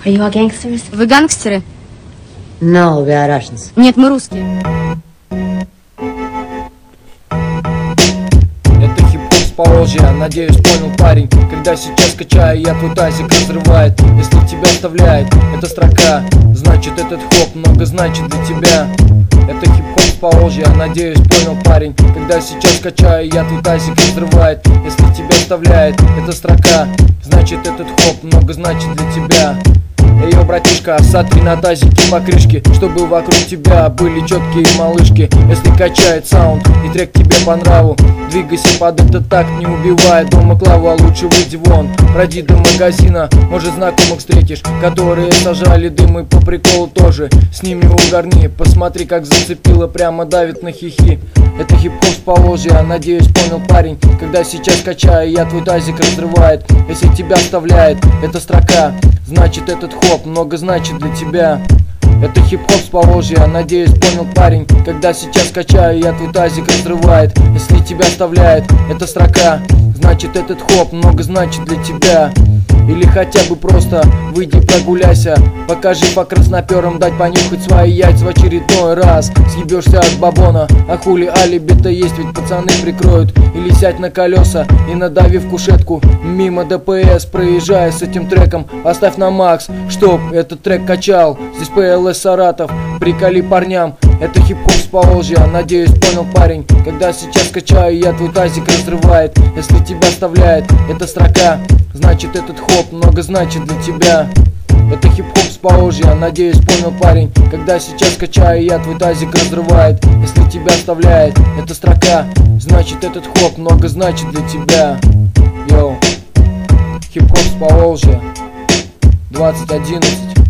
Are you all gangsters? Вы гангстеры? No, we are Russians. Нет, мы русские. Это хип-хоп с Поволжья, надеюсь, понял парень. Когда сейчас качаю, я твой тазик разрывает. Если тебя оставляет эта строка, значит этот хоп много значит для тебя. Это хип-хоп с Поволжья, надеюсь, понял парень. Когда сейчас качаю, я твой тазик разрывает. Если тебя оставляет эта строка, значит этот хоп много значит для тебя. Эйо, братишка, сотри на тазике покрышки, чтобы вокруг тебя были четкие малышки. Если качает саунд и трек тебе по нраву, двигайся под этот такт, не убивая дома клаву, а лучше выйди вон. Пройди до магазина, может знакомых встретишь, которые сажали дым и по приколу тоже. С ними угорни, посмотри, как зацепило, прямо давит на хихи. Это хип-хоп с Поволжья, надеюсь, понял парень. Когда сейчас качаю, я твой тазик разрывает. Если тебя оставляет эта строка, значит этот хоп много значит для тебя. Это хип-хоп с Поволжья, надеюсь, понял парень. Когда сейчас качаю, я твой тазик разрывает. Если тебя оставляет эта строка, значит этот хоп много значит для тебя. Или хотя бы просто выйди прогуляйся, покажи по красноперам, дать понюхать свои яйца в очередной раз. Съебешься от бабона, а хули алиби-то есть, ведь пацаны прикроют. Или сядь на колеса и надави в кушетку, мимо ДПС проезжая с этим треком, оставь на макс, чтоб этот трек качал. Здесь ПЛС Саратов, приколи парням. Это хип-хоп с Поволжья, надеюсь, понял парень. Когда сейчас качаю, я твой тазик разрывает. Если тебя оставляет эта строка, значит этот хоп много значит для тебя. Это хип-хоп с Поволжья, надеюсь, понял парень. Когда сейчас качаю, я твой тазик разрывает. Если тебя оставляет эта строка, значит этот хоп много значит для тебя. Йоу, хип-хоп с Поволжья, 2011.